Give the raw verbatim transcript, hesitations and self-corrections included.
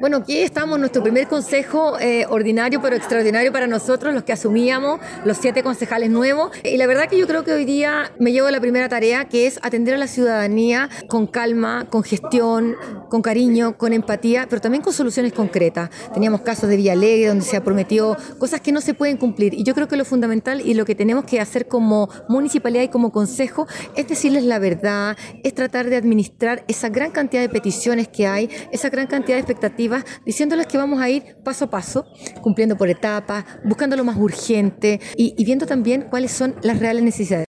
Bueno, aquí estamos en nuestro primer consejo eh, ordinario, pero extraordinario para nosotros, los que asumíamos, los siete concejales nuevos. Y la verdad que yo creo que hoy día me llevo la primera tarea, que es atender a la ciudadanía con calma, con gestión, con cariño, con empatía, pero también con soluciones concretas. Teníamos casos de Villa Alegre donde se ha prometido cosas que no se pueden cumplir. Y yo creo que lo fundamental y lo que tenemos que hacer como municipalidad y como consejo es decirles la verdad, es tratar de administrar esa gran cantidad de peticiones que hay, esa gran cantidad de expectativas, diciéndoles que vamos a ir paso a paso, cumpliendo por etapas, buscando lo más urgente y, y viendo también cuáles son las reales necesidades.